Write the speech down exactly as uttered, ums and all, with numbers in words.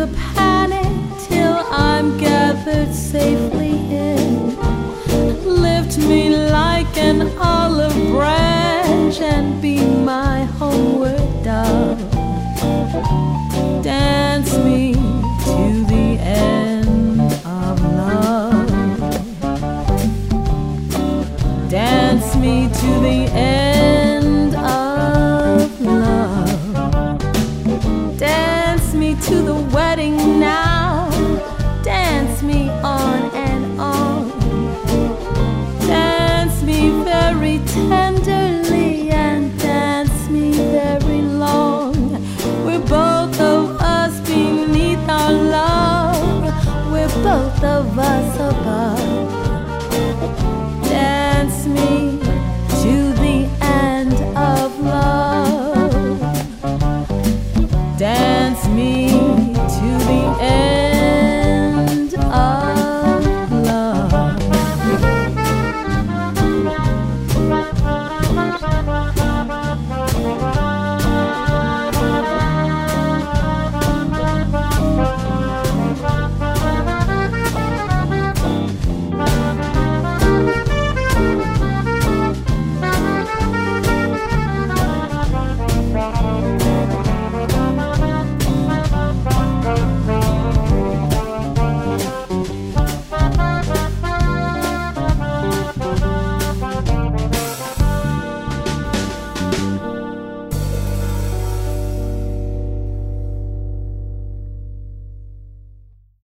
the panic till I'm gathered safely in. Lift me like an olive branch and be my homeward dove. Dance me to the end of love. Dance me to the end of love. Dance me to the wedding now. Dance me on and on. Dance me very tenderly and dance me very long. We're both of us beneath our love. We're both of us